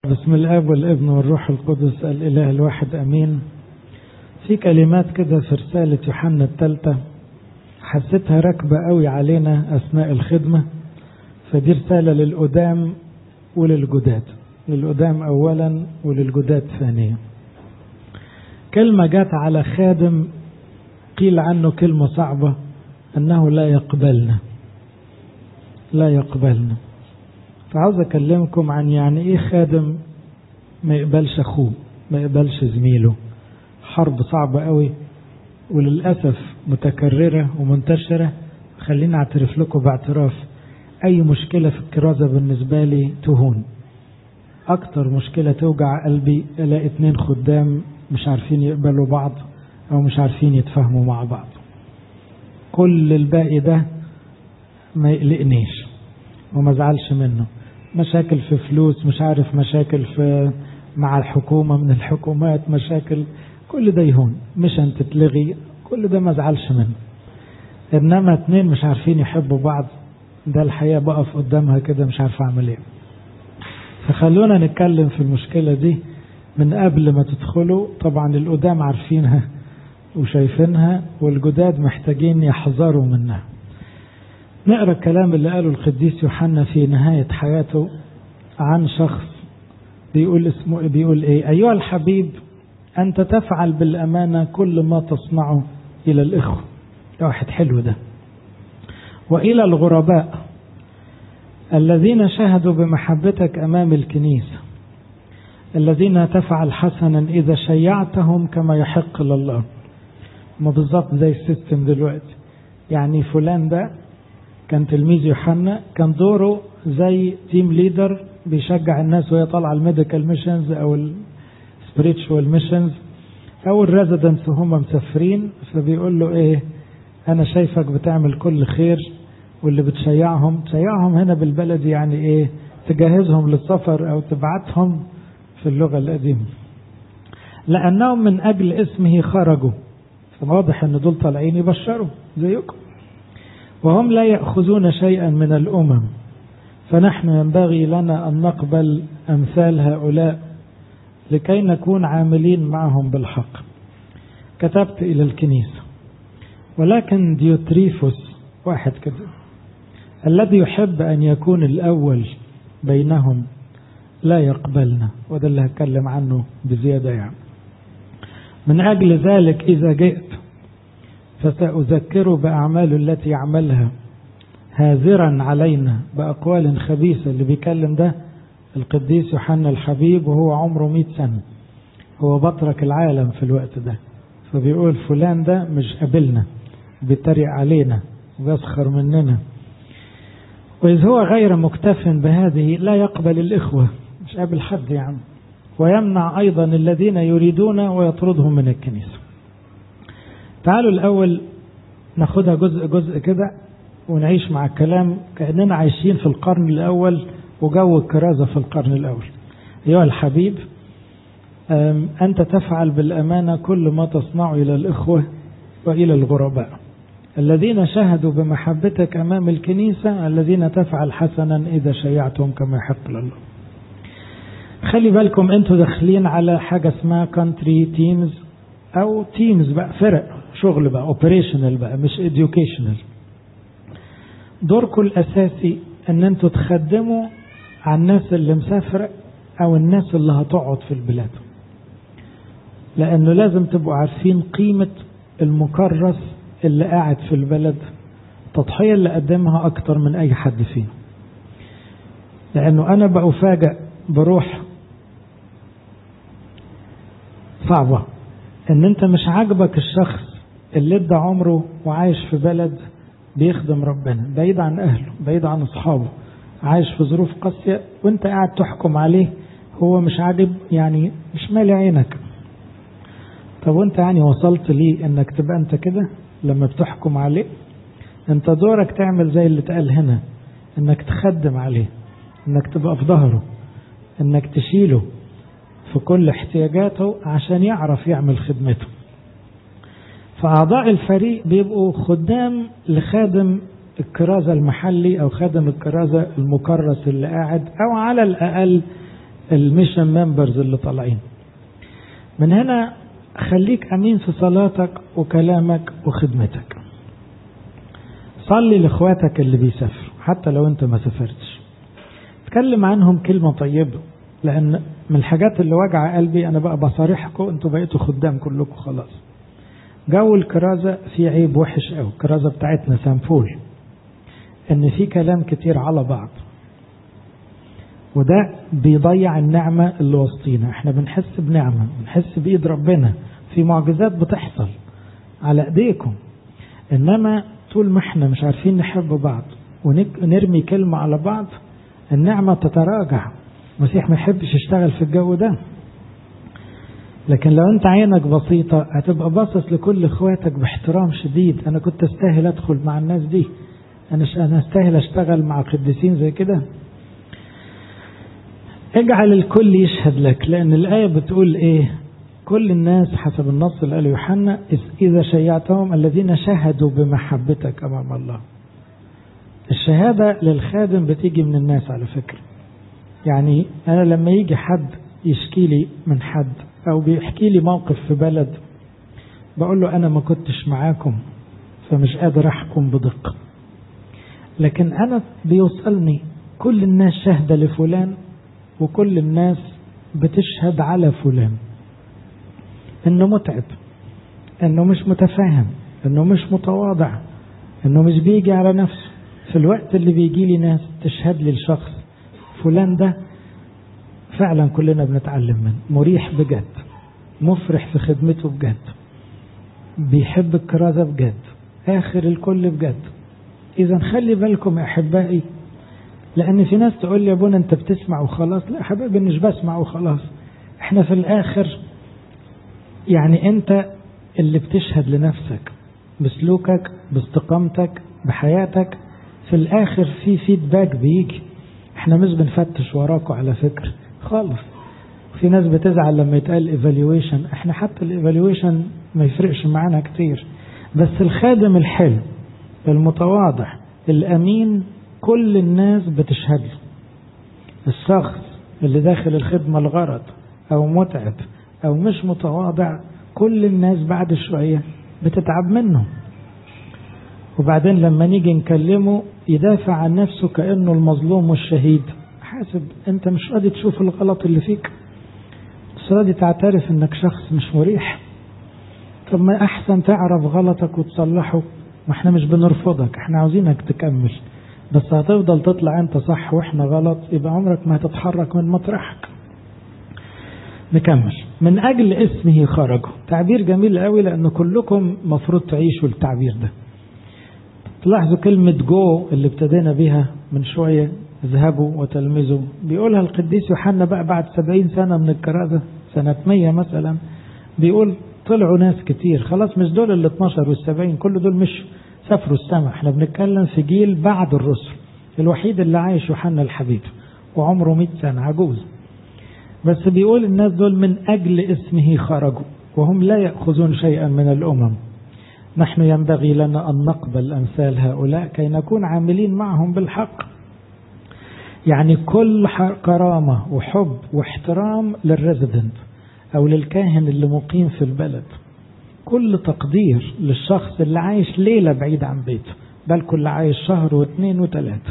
بسم الاب والابن والروح القدس الاله الواحد امين. في كلمات كده في رسالة يوحنا الثالثة حسيتها راكبة قوي علينا اثناء الخدمة، فدي رسالة للقدام وللجداد، للقدام اولا وللجداد ثانيا. كلمة جات على خادم قيل عنه كلمة صعبة، انه لا يقبلنا. فعاوز اكلمكم عن يعني ايه خادم ما يقبلش اخوه، ما يقبلش زميله. حرب صعبة قوي وللأسف متكررة ومنتشرة. خليني اعترف لكم باعتراف، اي مشكلة في الكرازة بالنسبة لي تهون. اكتر مشكلة توجع قلبي الاقي 2 خدام مش عارفين يقبلوا بعض او مش عارفين يتفاهموا مع بعض. كل الباقي ده ما يقلقنيش وما زعلش منه. مشاكل في فلوس، مش عارف، مشاكل في مع الحكومة من الحكومات، مشاكل، كل ده يهون. مش أن تتلغي، كل ده ما زعلش منه. إنما 2 مش عارفين يحبوا بعض، ده الحقيقة بقف قدامها كده مش عارف أعمل إيه. فخلونا نتكلم في المشكلة دي من قبل ما تدخلوا. طبعا القدام عارفينها وشايفينها، والجداد محتاجين يحذروا منها. نقرأ الكلام اللي قاله القديس يوحنا في نهاية حياته عن شخص بيقول ايه: ايها الحبيب، انت تفعل بالامانة كل ما تصنعه الى الاخوة. ده واحد حلو ده. والى الغرباء الذين شهدوا بمحبتك امام الكنيسة، الذين تفعل حسنا اذا شيعتهم كما يحق لله. ما بالظبط زي السيستم دلوقتي. يعني فلان ده كان تلميذ يوحنا، كان دوره زي تيم ليدر بيشجع الناس وهي طالعه الميديكال ميشنز او السبريتشوال ميشنز او الريزيدنس وهم مسافرين. فبيقول له ايه: انا شايفك بتعمل كل خير، واللي تشيعهم هنا بالبلد يعني ايه، تجهزهم للسفر او تبعتهم في اللغه القديمه، لانهم من اجل اسمه خرجوا. فواضح ان دول طالعين يبشروا زيكم، وهم لا يأخذون شيئا من الأمم، فنحن ينبغي لنا أن نقبل أمثال هؤلاء لكي نكون عاملين معهم بالحق. كتبت إلى الكنيسة، ولكن ديوتريفوس واحد كده الذي يحب أن يكون الأول بينهم لا يقبلنا. وده اللي هتكلم عنه بزيادة يعني. من أجل ذلك إذا جئت فسأذكره بأعماله التي يعملها، هاذرا علينا بأقوال خبيثة. اللي بيكلم ده القديس يوحنا الحبيب، وهو عمره 100 سنة، هو بطرك العالم في الوقت ده. فبيقول فلان ده مش قابلنا، بيتريق علينا ويسخر مننا. وإذ هو غير مكتف بهذه لا يقبل الإخوة، مش قابل حد يعني، ويمنع أيضا الذين يريدون ويطردهم من الكنيسة. تعالوا الأول ناخدها جزء جزء كده ونعيش مع الكلام كأننا عايشين في القرن الأول وجو الكرازة في القرن الأول. أيها الحبيب، أنت تفعل بالأمانة كل ما تصنع إلى الإخوة وإلى الغرباء الذين شهدوا بمحبتك أمام الكنيسة، الذين تفعل حسنا إذا شيعتهم كما يحق لله. خلي بالكم أنتوا داخلين على حاجة اسمها كونتري تيمز أو تيمز بقى، فرق شغل بقى، اوبريشنال بقى، مش educational. دوركم الأساسي أن أنتوا تخدموا على الناس اللي مسافرة أو الناس اللي هتقعد في البلاد، لأنه لازم تبقوا عارفين قيمة المكرس اللي قاعد في البلد، التضحية اللي قدمها أكتر من أي حد فينا. لأنه أنا بأفاجأ بروح صعبة ان انت مش عاجبك الشخص اللي ادى عمره وعايش في بلد بيخدم ربنا، بعيد عن اهله، بعيد عن اصحابه، عايش في ظروف قاسية، وانت قاعد تحكم عليه. هو مش عاجب يعني، مش مالي عينك. طب وانت يعني وصلت ليه انك تبقى انت كده لما بتحكم عليه؟ انت دورك تعمل زي اللي اتقال هنا، انك تخدم عليه، انك تبقى في ظهره، انك تشيله في كل احتياجاته عشان يعرف يعمل خدمته. فأعضاء الفريق بيبقوا خدام لخادم الكرازة المحلي أو خادم الكرازة المكرس اللي قاعد، أو على الأقل الميشن ممبرز اللي طالعين. من هنا خليك أمين في صلاتك وكلامك وخدمتك. صلي لإخواتك اللي بيسافروا حتى لو أنت ما سافرتش، تكلم عنهم كلمة طيبة، لأن من الحاجات اللي وجع قلبي أنا بقى بصارحكم، أنتوا بقيتوا خدام كلكم خلاص. جو الكرازة في عيب وحش قوي، الكرازة بتاعتنا سامبول إن في كلام كتير على بعض، وده بيضيع النعمة اللي وسطينا. احنا بنحس بنعمة، بنحس بإيد ربنا، في معجزات بتحصل على ايديكم، انما طول ما احنا مش عارفين نحب بعض ونرمي كلمة على بعض النعمة تتراجع. المسيح ما يحبش يشتغل في الجو ده. لكن لو انت عينك بسيطة هتبقى باصص لكل اخواتك باحترام شديد. انا كنت استاهل ادخل مع الناس دي، انا استاهل اشتغل مع قديسين زي كده. اجعل الكل يشهد لك، لأن الآية بتقول إيه؟ كل الناس حسب النص اللي قاله يوحنا إذا شيعتهم الذين شهدوا بمحبتك أمام الله. الشهادة للخادم بتيجي من الناس على فكرة. يعني أنا لما يجي حد يشكي لي من حد أو بيحكي لي موقف في بلد، بقول له أنا ما كنتش معاكم فمش قادر أحكم بدقة، لكن أنا بيوصلني كل الناس شهدة لفلان وكل الناس بتشهد على فلان انه متعب، انه مش متفاهم، انه مش متواضع، انه مش بيجي على نفسه. في الوقت اللي بيجي لي ناس تشهد لي الشخص فلان ده فعلا كلنا بنتعلم منه، مريح بجد، مفرح في خدمته بجد، بيحب الكرازة بجد، آخر الكل بجد. إذا خلي بالكم يا أحبائي، لأن في ناس تقول لي يا ابونا أنت بتسمع وخلاص. لا حبيبي، مش بسمع وخلاص. احنا في الآخر يعني أنت اللي بتشهد لنفسك بسلوكك، باستقامتك، بحياتك. في الآخر في فيدباك بيجي، احنا مش بنفتش وراكوا على فكرة خالص. في ناس بتزعل لما يتقال ايفالويشن، احنا حتى الايفالويشن ما يفرقش معانا كتير، بس الخادم الحلو المتواضع الأمين كل الناس بتشهد له. الشخص اللي داخل الخدمة الغرض أو متعب أو مش متواضع كل الناس بعد شوية بتتعب منه. وبعدين لما نيجي نكلمه يدافع عن نفسه كأنه المظلوم والشهيد. حاسب أنت مش راضي تشوف الغلط اللي فيك، مش راضي تعترف أنك شخص مش مريح. طب ما أحسن تعرف غلطك وتصلحه. ما احنا مش بنرفضك، احنا عاوزينك تكمل، بس هتفضل تطلع انت صح واحنا غلط، يبقى عمرك ما هتتحرك من مطرحك. نكمل. من اجل اسمه خرجوا، تعبير جميل قوي، لان كلكم مفروض تعيشوا التعبير ده. تلاحظوا كلمة جو اللي ابتدينا بيها من شوية، اذهبوا وتلمذوا، بيقولها القديس يوحنا بقى بعد 70 سنة من الكرازة، سنة 100 مثلا، بيقول طلعوا ناس كتير خلاص، مش دول ال 12 وال 70، كل دول مش سافروا السماء. احنا بنتكلم في جيل بعد الرسل، الوحيد اللي عايش يوحنا الحبيب وعمره 100 سنة عجوز. بس بيقول الناس دول من أجل اسمه خرجوا وهم لا يأخذون شيئا من الأمم. نحن ينبغي لنا أن نقبل أمثال هؤلاء كي نكون عاملين معهم بالحق. يعني كل كرامة وحب واحترام للريزيدنت أو للكاهن اللي مقيم في البلد، كل تقدير للشخص اللي عايش ليلة بعيد عن بيته، بل كل عايش شهر واثنين وثلاثة،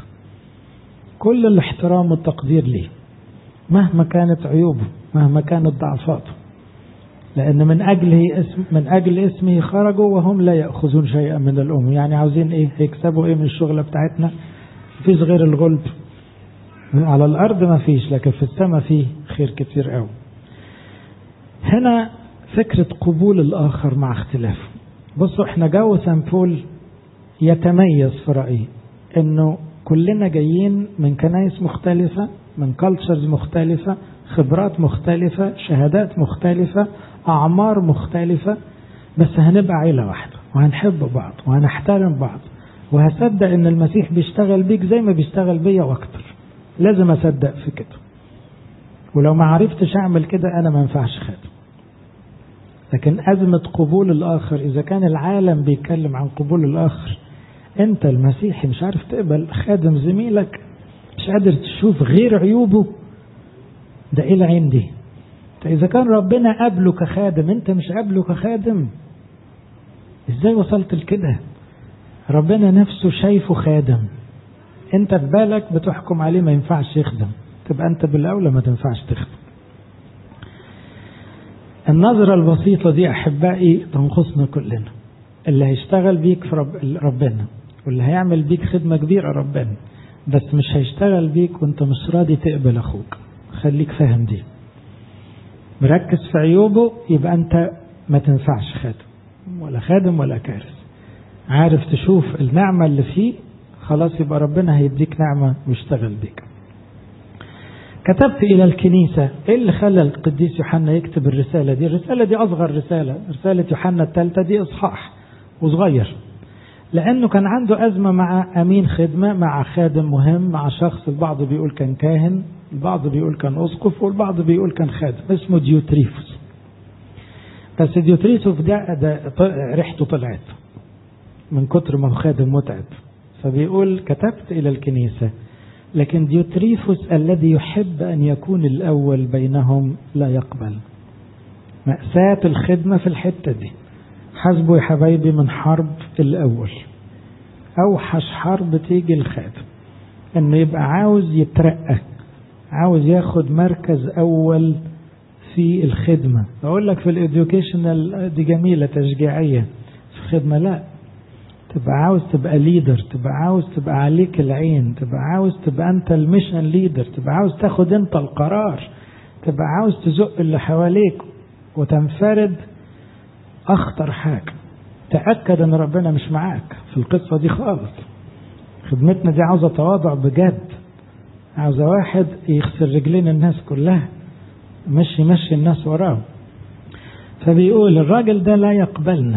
كل الاحترام والتقدير ليه مهما كانت عيوبه، مهما كانت ضعفاته، لأن من أجل اسمه خرجوا وهم لا يأخذون شيئا من الأمم. يعني عاوزين إيه؟ هيكسبوا إيه من الشغلة بتاعتنا؟ مفيش غير الغلب. على الأرض ما فيش، لكن في السماء فيه خير كتير قوي. هنا فكرة قبول الآخر مع اختلافه. بصوا احنا جو سامبول يتميز في رأيي انه كلنا جايين من كنايس مختلفة، من كالتشرز مختلفة، خبرات مختلفة، شهادات مختلفة، أعمار مختلفة، بس هنبقى عيلة واحدة وهنحب بعض وهنحترم بعض، وهصدق ان المسيح بيشتغل بيك زي ما بيشتغل بيا واكتر. لازم أصدق في كده، ولو ما عرفتش أعمل كده أنا ما ينفعش خادم. لكن أزمة قبول الآخر، إذا كان العالم بيتكلم عن قبول الآخر، أنت المسيحي مش عارف تقبل خادم زميلك، مش قادر تشوف غير عيوبه، ده ايه العين دي؟ إذا كان ربنا قبله كخادم انت مش قبله كخادم، ازاي وصلت لكده؟ ربنا نفسه شايفه خادم، انت في بالك بتحكم عليه ما ينفعش يخدم، تبقى انت بالاولى ما تنفعش تخدم. النظرة البسيطة دي أحبائي تنقصنا كلنا. اللي هيشتغل بيك في ربنا، واللي هيعمل بيك خدمة كبيرة ربنا، بس مش هيشتغل بيك وانت مش راضي تقبل أخوك. خليك فاهم دي، مركز في عيوبه، يبقى انت ما تنفعش خادم ولا كارث. عارف تشوف النعمة اللي فيه، خلاص يبقى ربنا هيديك نعمة ويشتغل بيك. كتبت إلى الكنيسة. إيه اللي خلى القديس يوحنا يكتب الرسالة دي؟ الرسالة دي أصغر رسالة يوحنا الثالثة دي إصحاح وصغير، لأنه كان عنده أزمة مع أمين خدمة، مع خادم مهم، مع شخص البعض بيقول كان كاهن، البعض بيقول كان أسقف، والبعض بيقول كان خادم اسمه ديوتريفوس. بس ديوتريفوس ده ريحته طلعت من كتر ما هو خادم متعب، فبيقول كتبت إلى الكنيسة، لكن ديوتريفوس الذي يحب أن يكون الأول بينهم لا يقبل. مأساة الخدمة في الحتة دي. حسبوا يا حبايبي من حرب الأول، أوحش حرب تيجي الخادم، أنه يبقى عاوز يترقى، عاوز ياخد مركز أول في الخدمة. أقول لك في الإديوكيشنال دي جميلة تشجيعية، في الخدمة لا، تبقى عاوز تبقى ليدر، تبقى عاوز تبقى عليك العين، تبقى عاوز تبقى انت الميشن ليدر، تبقى عاوز تاخد انت القرار، تبقى عاوز تزق اللي حواليك وتنفرد. اخطر حاجة تأكد ان ربنا مش معاك في القصة دي خالص. خدمتنا دي عاوزة تواضع بجد، عاوزة واحد يغسل رجلين الناس كلها، مش يمشي الناس وراه. فبيقول الراجل ده لا يقبلنا.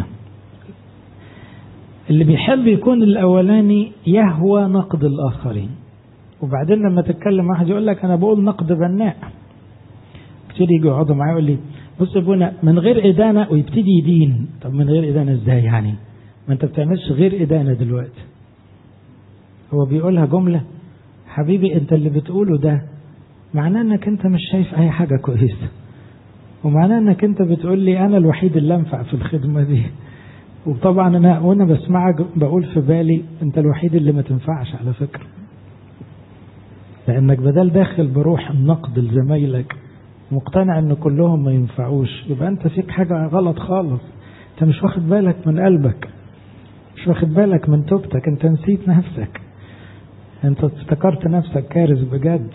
اللي بيحب يكون الأولاني يهوى نقد الآخرين، وبعدين لما تتكلم واحد يقول لك أنا بقول نقد بناء. كتير يجي يقعدوا معايا يقول لي بص يا ابونا من غير إدانة، ويبتدي يدين. طب من غير إدانة إزاي يعني؟ ما أنت بتعملش غير إدانة دلوقتي. هو بيقولها جملة حبيبي، أنت اللي بتقوله ده معناه أنك أنت مش شايف أي حاجة كويسة، ومعناه أنك أنت بتقول لي أنا الوحيد اللي أنفع في الخدمة دي. وطبعا أنا وأنا بسمعك بقول في بالي أنت الوحيد اللي ما تنفعش على فكرة، لأنك بدل داخل بروح النقد لزمايلك مقتنع أن كلهم ما ينفعوش، يبقى أنت فيك حاجة غلط خالص. أنت مش واخد بالك من قلبك، مش واخد بالك من توبتك، أنت نسيت نفسك، أنت افتكرت نفسك كارث بجد.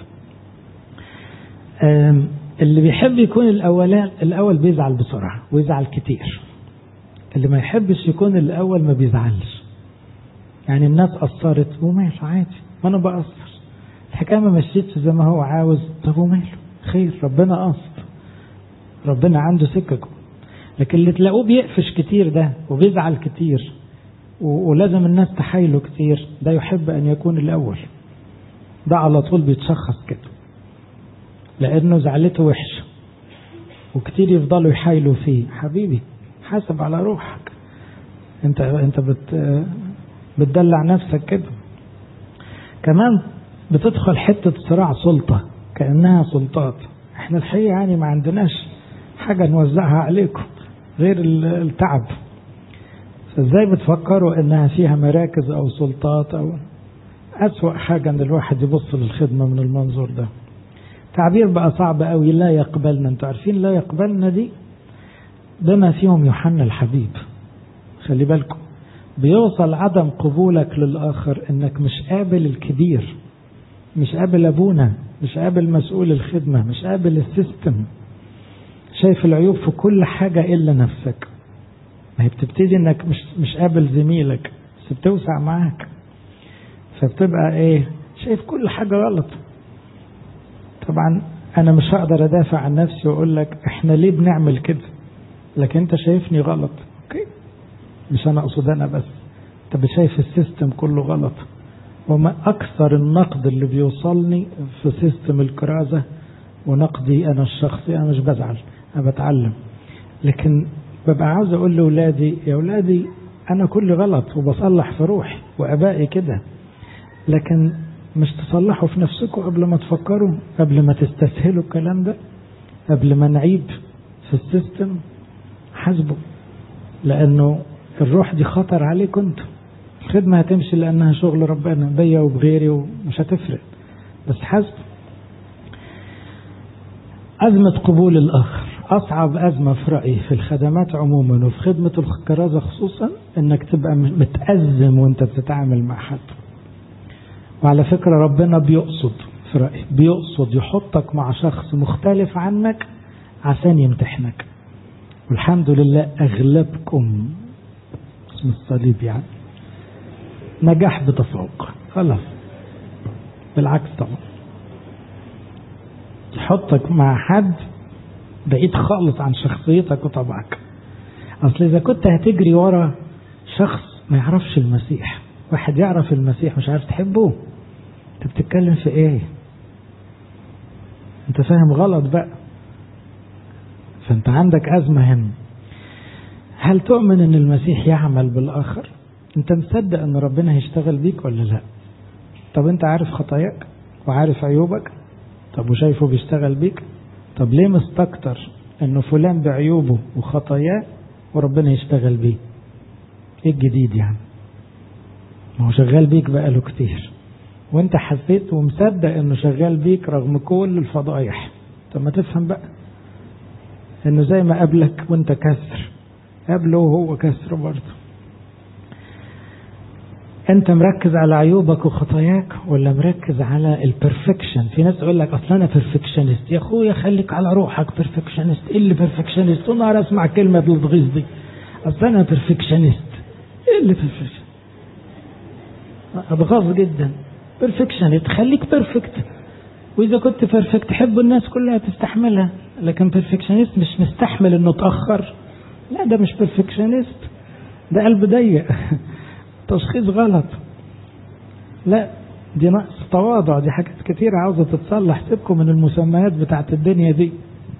اللي بيحب يكون الأول بيزعل بسرعة ويزعل كتير. اللي ما يحبش يكون الأول ما بيزعلش. يعني الناس قصرت وماله عادي، ما أنا بقصر، الحكاية ما مشيتش زي ما هو عاوز، طب وماله، خير، ربنا قصد، ربنا عنده سككه. لكن اللي تلاقوه بيقفش كتير ده وبيزعل كتير ولازم الناس تحايله كتير، ده يحب أن يكون الأول. ده على طول بيتشخص كده، لأنه زعلته وحشة وكتير يفضلوا يحايلوا فيه. حبيبي حاسب على روحك، انت بتدلع نفسك كده. كمان بتدخل حتة صراع سلطة كأنها سلطات. احنا الحقيقة يعني ما عندناش حاجة نوزعها عليكم غير التعب، فازاي بتفكروا انها فيها مراكز او سلطات؟ او اسوأ حاجة ان الواحد يبص للخدمة من المنظور ده. تعبير بقى صعب قوي، لا يقبلنا. انتوا عارفين لا يقبلنا دي بما فيهم يوحنا الحبيب. خلي بالكم، بيوصل عدم قبولك للآخر انك مش قابل الكبير، مش قابل ابونا، مش قابل مسؤول الخدمة، مش قابل السيستم، شايف العيوب في كل حاجة الا نفسك. ما هي بتبتدي انك مش قابل زميلك، بس بتوسع معاك، فبتبقى ايه، شايف كل حاجة غلط. طبعا انا مش هقدر ادافع عن نفسي واقول لك احنا ليه بنعمل كده، لكن انت شايفني غلط، اوكي، مش انا اقصد انا بس، انت شايف السيستم كله غلط. وما اكثر النقد اللي بيوصلني في سيستم الكرازة ونقدي انا الشخصي، انا مش بزعل، انا بتعلم، لكن ببقى عاوز اقول لاولادي يا اولادي انا كل غلط وبصلح في روحي وابائي كده، لكن مش تصلحوا في نفسكم قبل ما تفكروا، قبل ما تستسهلوا الكلام ده، قبل ما نعيب في السيستم. حاسبوا، لأنه الروح دي خطر عليكم انتوا. الخدمة هتمشي لأنها شغل ربنا بيا وبغيري ومش هتفرق، بس حاسبوا. أزمة قبول الآخر أصعب أزمة في رأيي في الخدمات عموما وفي خدمة الكرازة خصوصا، إنك تبقى متأزم وإنت بتتعامل مع حد. وعلى فكرة ربنا بيقصد في رأيي، بيقصد يحطك مع شخص مختلف عنك عشان يمتحنك. والحمد لله أغلبكم اسم الصليب يعني نجاح بتفوق خلاص. بالعكس طبعا يحطك مع حد بعيد خالص عن شخصيتك وطبعك. أصل إذا كنت هتجري ورا شخص ما يعرفش المسيح، واحد يعرف المسيح مش عارف تحبه، انت بتتكلم في ايه؟ انت فاهم غلط بقى. فانت عندك أزمة هنا. هل تؤمن ان المسيح يعمل بالآخر؟ انت مصدق ان ربنا هيشتغل بيك ولا لا؟ طب انت عارف خطاياك وعارف عيوبك؟ طب وشايفه بيشتغل بيك؟ طب ليه مستكتر انه فلان بعيوبه وخطاياه وربنا يشتغل بيه؟ ايه الجديد يعني؟ ما هو شغال بيك بقاله كتير وانت حسيت ومصدق انه شغال بيك رغم كل الفضايح. طب ما تفهم بقى انه زي ما قابلك وانت كسر قابله وهو كسر برضه. انت مركز على عيوبك وخطاياك ولا مركز على البرفكشن؟ في ناس يقول لك اصلا انا بيرفكشنست. يا اخويا خليك على روحك بيرفكشنست. ايه اللي بيرفكشنست؟ انا اسمع كلمه بالغيظ دي، اصلا انا بيرفكشنست. ايه اللي بيرفكشن؟ ابغاظ جدا. بيرفكشنست خليك بيرفكت، واذا كنت بيرفكت حب الناس كلها تستحملها. لكن بيرفكشنست مش مستحمل انه اتاخر، لا ده مش بيرفكشنست، ده قلب ضيق. تشخيص غلط. لا دي نقص تواضع، دي حاجات كتير عاوزة تتصلح. سيبكم من المسميات بتاعت الدنيا دي.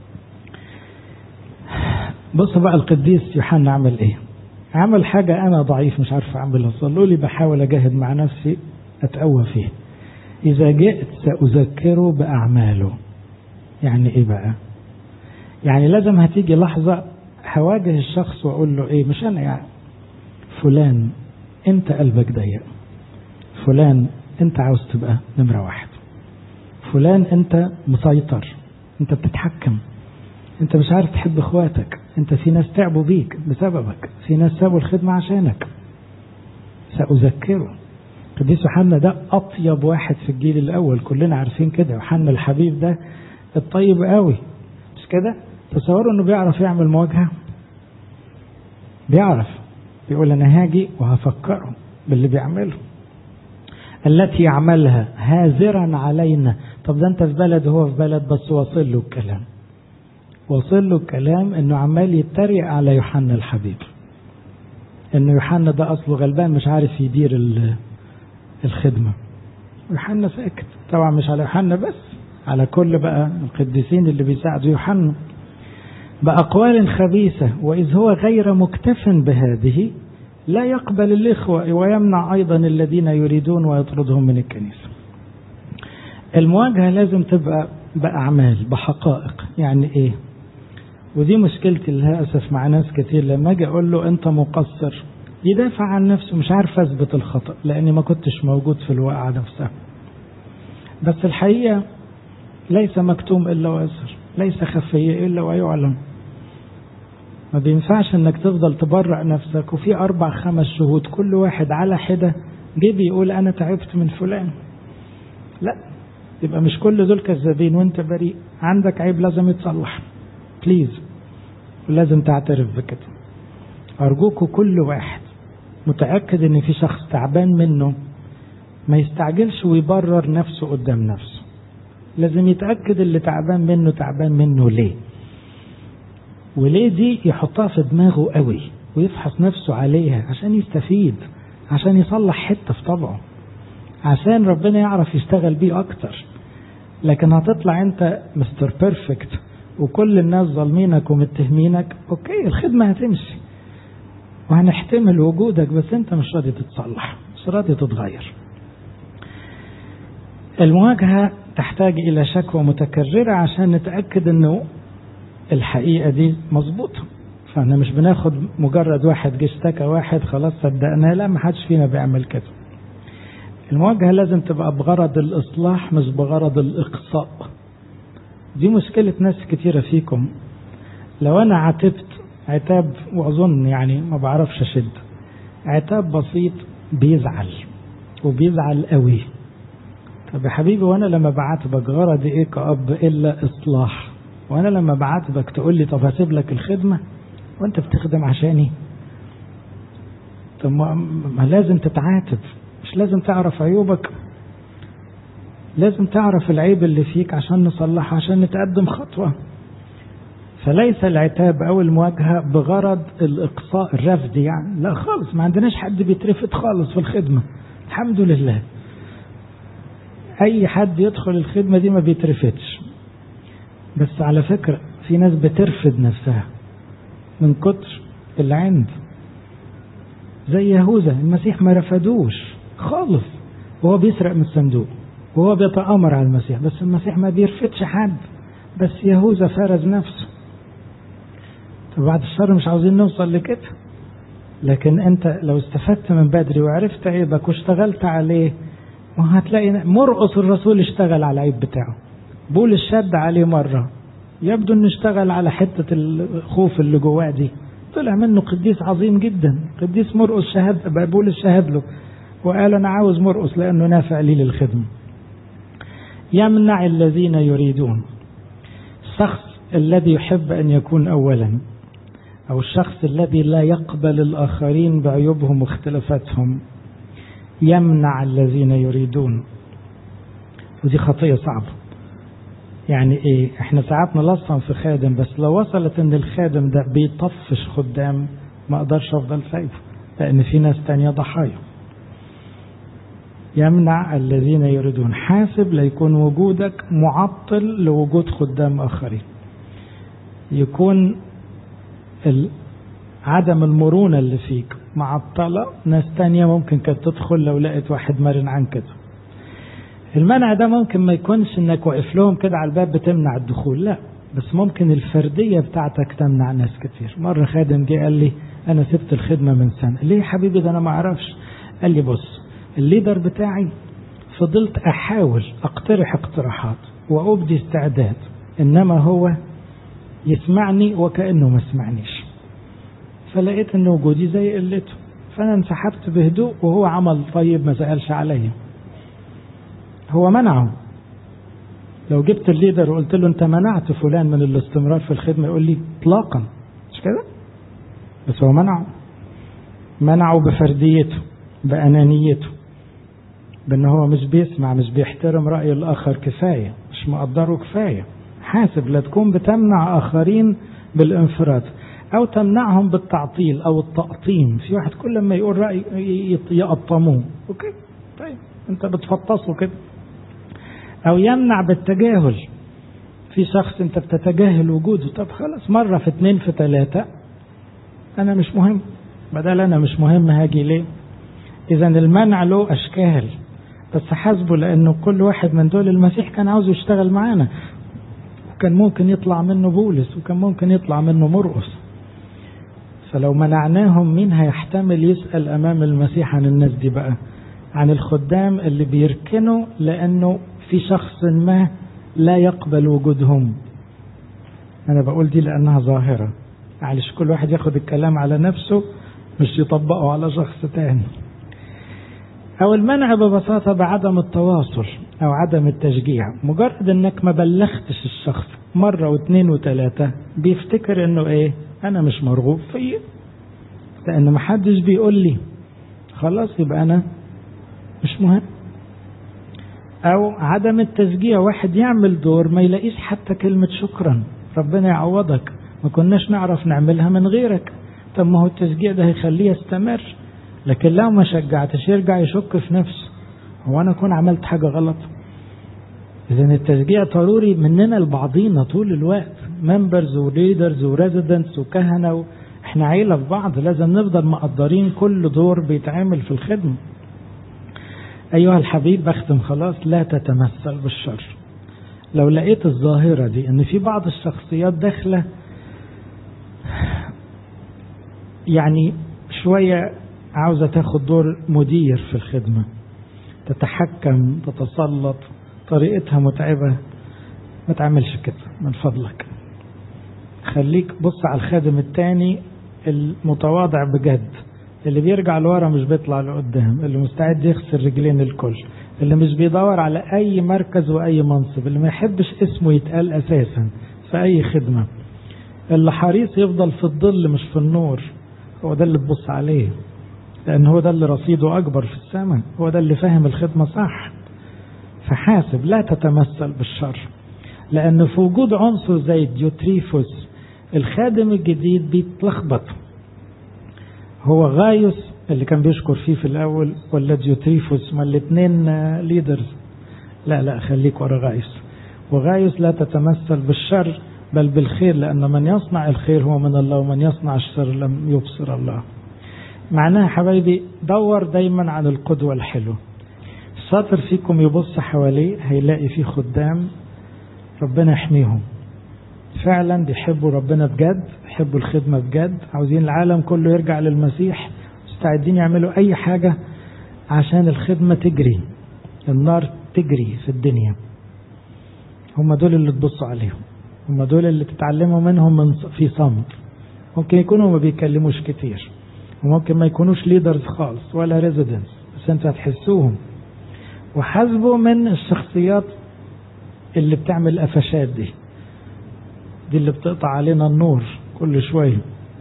بص بقى القديس يوحنا عمل ايه؟ عمل حاجة انا ضعيف مش عارف اعملها، صلوا لي بحاول اجاهد مع نفسي اتقوى فيه. اذا جئت سأذكره باعماله. يعني ايه بقى؟ يعني لازم هتيجي لحظة هواجه الشخص واقول له ايه، مش انا يعني، فلان انت قلبك ضيق، فلان انت عاوز تبقى نمرة واحد، فلان انت مسيطر، انت بتتحكم، انت مش عارف تحب اخواتك، انت في ناس تعبوا بيك بسببك، في ناس سابوا الخدمة عشانك. سأذكره. قديس يوحنا ده اطيب واحد في الجيل الاول، كلنا عارفين كده. يوحنا الحبيب ده الطيب قوي، مش كده؟ تصوروا انه بيعرف يعمل مواجهة، بيعرف بيقول أنا هاجي وهفكره باللي بيعمله. التي يعملها هازرا علينا. طب ده أنت في بلد وهو في بلد، بس وصل له الكلام، وصل له الكلام إنه عمال يتريق على يوحنا الحبيب، إنه يوحنا ده أصله غلبان مش عارف يدير الخدمة. يوحنا ساكت طبعا، مش على يوحنا بس، على كل بقى القديسين اللي بيساعدوا يوحنا بأقوال خبيثة. وإذ هو غير مكتف بهذه لا يقبل الإخوة ويمنع أيضا الذين يريدون ويطردهم من الكنيسة. المواجهة لازم تبقى بأعمال بحقائق. يعني إيه؟ ودي مشكلتي للأسف مع ناس كتير، لما أجي أقول له أنت مقصر يدافع عن نفسه، مش عارف أثبت الخطأ لأني ما كنتش موجود في الواقعة نفسها. بس الحقيقة ليس مكتوم إلا ويظهر، ليس خفي إلا ويعلم. ما بينفعش انك تفضل تبرع نفسك وفي 4-5 شهود كل واحد على حدة جه بيقول انا تعبت من فلان. لا، يبقى مش كل دول كذابين وانت بريء. عندك عيب لازم يتصلح بليز، ولازم تعترف بكده. ارجوكوا كل واحد متأكد ان في شخص تعبان منه ما يستعجلش ويبرر نفسه قدام نفسه. لازم يتأكد اللي تعبان منه ليه، وليه دي يحطها في دماغه قوي ويفحص نفسه عليها عشان يستفيد، عشان يصلح حتة في طبعه، عشان ربنا يعرف يشتغل بيه أكتر. لكن هتطلع أنت مستر بيرفكت وكل الناس ظالمينك ومتهمينك، أوكي الخدمة هتمشي وهنحتمل وجودك، بس أنت مش راضي تتصلح، مش راضي تتغير. المواجهة تحتاج إلى شكوى متكررة عشان نتأكد أنه الحقيقة دي مظبوطة. فاحنا مش بناخد مجرد واحد جه اشتكى واحد خلاص صدقناه، لا، ما حدش فينا بيعمل كده. المواجهة لازم تبقى بغرض الإصلاح مش بغرض الإقصاء. دي مشكلة ناس كتيرة فيكم. لو أنا عاتبت عتاب، وأظن يعني ما بعرفش أشد، عتاب بسيط بيزعل وبيزعل قوي. طب يا حبيبي، وأنا لما بعاتبك غرضي إيه كأب إلا إصلاح؟ وأنا لما بعاتبك تقول لي طب هسيب لك الخدمة وأنت بتخدم عشاني؟ طب ما لازم تتعاتب، مش لازم تعرف عيوبك، لازم تعرف العيب اللي فيك عشان نصلحه، عشان نتقدم خطوة. فليس العتاب أو المواجهة بغرض الإقصاء الرفض، يعني لا خالص، ما عندناش حد بيترفض خالص في الخدمة، الحمد لله. أي حد يدخل الخدمة دي ما بيترفضش. بس على فكرة في ناس بترفض نفسها من كتر العند، زي يهوذا. المسيح ما رفضوش خالص وهو بيسرق من الصندوق وهو بيتآمر على المسيح، بس المسيح ما بيرفضش حد، بس يهوذا فرز نفسه. طب بعد الشر مش عاوزين نوصل لكده، لكن انت لو استفدت من بدري وعرفت عيبك واشتغلت عليه، وهتلاقي مرقس الرسول اشتغل على العيب بتاعه، بولس شد عليه مرة، يبدو انه اشتغل على حتة الخوف اللي جواه دي، طلع منه قديس عظيم جدا. قديس مرقس شهد، بولس شهد له وقال انا عاوز مرقس لانه نافع لي للخدمة. يمنع الذين يريدون. الشخص الذي يحب ان يكون اولا، او الشخص الذي لا يقبل الاخرين بعيوبهم واختلافاتهم، يمنع الذين يريدون. ودي خطية صعبة. يعني ايه؟ احنا ساعات نلصم في خادم، بس لو وصلت ان الخادم ده بيطفش خدام ما اقدرش افضل سايبه، لان في ناس تانية ضحايا. يمنع الذين يريدون. حاسب ليكون وجودك معطل لوجود خدام اخرين. يكون عدم المرونة اللي فيك معطلة ناس تانية ممكن كانت تدخل لو لقيت واحد مرن عن كده. المنع ده ممكن ما يكونش انك واقف لهم كده على الباب بتمنع الدخول، لا، بس ممكن الفردية بتاعتك تمنع ناس كتير. مرة خادم جه قال لي انا سبت الخدمة من سنة. ليه يا حبيبي؟ ده انا ما اعرفش. قال لي بص، الليدر بتاعي فضلت احاول اقترح اقتراحات وابدي استعداد، انما هو يسمعني وكأنه ما سمعنيش، فلقيت ان وجودي زي قلته، فانا انسحبت بهدوء، وهو عمل طيب ما سألش عليا. هو منعه. لو جبت الليدر وقلت له انت منعت فلان من الاستمرار في الخدمة، يقول لي اطلاقا، مش كده؟ بس هو منعه بفرديته، بأنانيته، بأنه هو مش بيسمع، مش بيحترم رأي الآخر كفاية، مش مقدره كفاية. حاسب لا تكون بتمنع آخرين بالانفراد أو تمنعهم بالتعطيل أو التقطيم. في واحد كل ما يقول رأي يقطموه، أوكي طيب أنت بتفطسه كده. أو يمنع بالتجاهل. في شخص أنت بتتجاهل وجوده، طب خلاص مرة في 2 في 3 أنا مش مهم، بدل أنا مش مهم هاجي ليه؟ إذا المنع له أشكال، بس حاسبه، لأنه كل واحد من دول المسيح كان عاوز يشتغل معانا، وكان ممكن يطلع منه بولس، وكان ممكن يطلع منه مرقس. فلو منعناهم مين هيحتمل يسأل أمام المسيح عن الناس دي بقى؟ عن الخدام اللي بيركنوا لأنه في شخص ما لا يقبل وجودهم. أنا بقول دي لأنها ظاهرة، معلش كل واحد ياخد الكلام على نفسه مش يطبقه على شخص تاني. أو المنع ببساطة بعدم التواصل أو عدم التشجيع. مجرد أنك ما بلغتش الشخص مرة و2 و3 بيفتكر أنه إيه؟ أنا مش مرغوب فيه، لأن ما حدش بيقول لي، خلاص يبقى أنا مش مهم. أو عدم التشجيع. واحد يعمل دور ما يلاقيش حتى كلمة شكرا، ربنا يعوضك، ما كناش نعرف نعملها من غيرك. طب ما هو التشجيع ده هيخليه يستمر، لكن لو ما شجعتش يرجع يشك في نفسه، هو أنا أكون عملت حاجة غلط؟ إذن التشجيع ضروري مننا لبعضينا طول الوقت، ممبرز وليدرز وريزيدنتس وكهنة، احنا عيلة في بعض، لازم نفضل مقدرين كل دور بيتعامل في الخدمة. أيها الحبيب بختم خلاص، لا تتمثل بالشر. لو لقيت الظاهرة دي ان في بعض الشخصيات داخلة يعني شوية عاوزة تاخد دور مدير في الخدمة، تتحكم، تتسلط، طريقتها متعبة، ما تعملش كده من فضلك. خليك بص على الخادم التاني المتواضع بجد، اللي بيرجع لورا مش بيطلع لقدام، اللي مستعد يخسر رجلين الكل، اللي مش بيدور على اي مركز واي منصب، اللي ما يحبش اسمه يتقال اساسا في اي خدمة، اللي حريص يفضل في الظل مش في النور. هو ده اللي تبص عليه، لان هو ده اللي رصيده اكبر في السماء، هو ده اللي فاهم الخدمة صح. فحاسب، لا تتمثل بالشر. لان في وجود عنصر زي ديوتريفوس الخادم الجديد بيتلخبط، هو غايوس اللي كان بيشكر فيه في الاول ولا ديوتريفوس؟ ما الاثنين ليدرز. لا خليك ورا غايوس. وغايوس لا تتمثل بالشر بل بالخير، لان من يصنع الخير هو من الله، ومن يصنع الشر لم يبصر الله. معناها حبايبي دور دايما عن القدوة الحلوة. الشاطر فيكم يبص حواليه هيلاقي فيه خدام ربنا يحميهم، فعلا بيحبوا ربنا بجد، بيحبوا الخدمة بجد، عاوزين العالم كله يرجع للمسيح، مستعدين يعملوا اي حاجة عشان الخدمة تجري، النار تجري في الدنيا. هم دول اللي تبصوا عليهم، هم دول اللي تتعلموا منهم في صمت. ممكن يكونوا ما بيكلموش كتير، وممكن ما يكونوش ليدرز خالص ولا ريزيدنس، بس انتوا هتحسوهم. وحاسبوا من الشخصيات اللي بتعمل قفشات دي اللي بتقطع علينا النور كل شوية.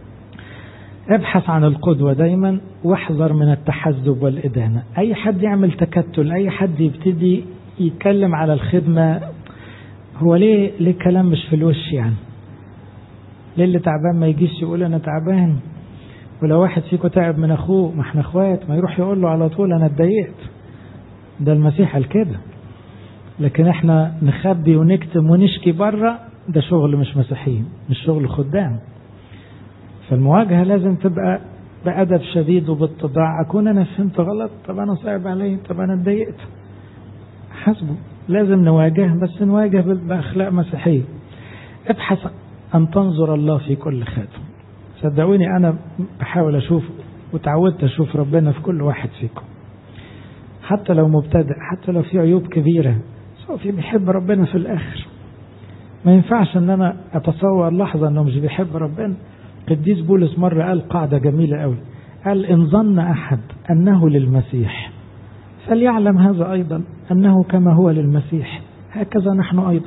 ابحث عن القدوة دايما، واحذر من التحزب والإدانة. أي حد يعمل تكتل، أي حد يبتدي يتكلم على الخدمة، هو ليه كلام مش في الوش يعني؟ ليه اللي تعبان ما يجيش يقول أنا تعبان؟ ولو واحد فيكم تعب من أخوه، ما احنا اخوات، ما يروح يقول له على طول أنا اتضايقت. ده المسيح قال كده. لكن احنا نخبي ونكتم ونشكي بره، ده شغل مش مسيحيين، مش شغل خدام. فالمواجهة لازم تبقى بأدب شديد وباتضاع. أكون أنا فهمت غلط، طب أنا صعب علي، طب أنا اتضايقت، حسبه. لازم نواجه، بس نواجه بأخلاق مسيحية. ابحث أن تنظر الله في كل خاتم. صدقوني أنا بحاول أشوف وتعودت أشوف ربنا في كل واحد فيكم، حتى لو مبتدئ، حتى لو في عيوب كبيرة، في بيحب ربنا في الآخر. ما ينفعش ان انا اتصور لحظة انه مش بيحب ربنا. قديس بولس مرة قال قاعدة جميلة قوي، قال ان ظن احد انه للمسيح فليعلم هذا ايضا انه كما هو للمسيح هكذا نحن ايضا.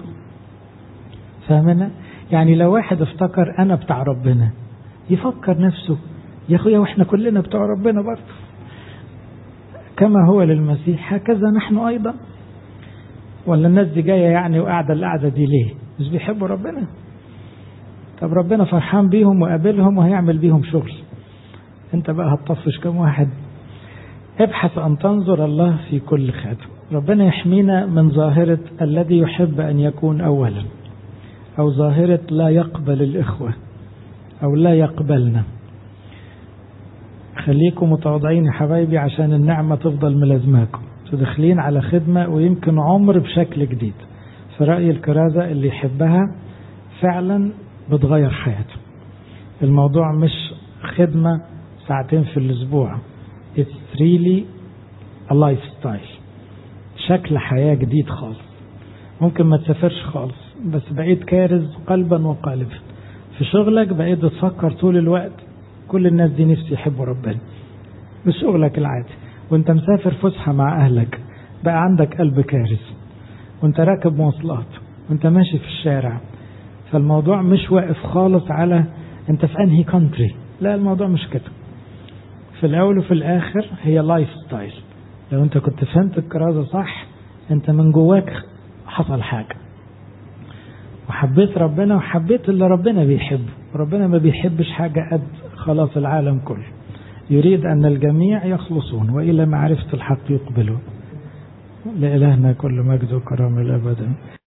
فاهمنا؟ يعني لو واحد افتكر انا بتاع ربنا، يفكر نفسه يا اخويا واحنا كلنا بتوع ربنا برضه، كما هو للمسيح هكذا نحن ايضا. ولا الناس دي جاية يعني وقاعدة القعدة دي ليه؟ مش بيحبوا ربنا؟ طب ربنا فرحان بيهم وقابلهم وهيعمل بيهم شغل، انت بقى هتطفش كم واحد؟ ابحث أن تنظر الله في كل خاتم. ربنا يحمينا من ظاهرة الذي يحب أن يكون أولا، أو ظاهرة لا يقبل الإخوة أو لا يقبلنا. خليكم متواضعين يا حبايبي عشان النعمة تفضل ملازماكم، تدخلين على خدمة ويمكن عمر بشكل جديد. في رأي الكرازة اللي يحبها فعلا بتغير حياته. الموضوع مش خدمة ساعتين في الأسبوع، it's really a lifestyle، شكل حياة جديد خالص. ممكن ما تسافرش خالص، بس بقيت كارز قلبا وقالبا. في شغلك بقيت بتفكر طول الوقت كل الناس دي نفسي يحبوا ربنا. مش شغلك العادي، وانت مسافر فسحة مع أهلك بقى عندك قلب كارز، وانت راكب مواصلات، وانت ماشي في الشارع. فالموضوع مش واقف خالص على انت في انهي كونتري، لا الموضوع مش كده. في الاول وفي الاخر هي لايف ستايل. لو انت كنت فهمت الكرازة صح، انت من جواك حصل حاجة وحبيت ربنا وحبيت اللي ربنا بيحبه. وربنا ما بيحبش حاجة قد خلاص العالم كله، يريد أن الجميع يخلصون وإلى معرفة الحق يقبلون. لإلهنا كل مجد وكرم الأبد.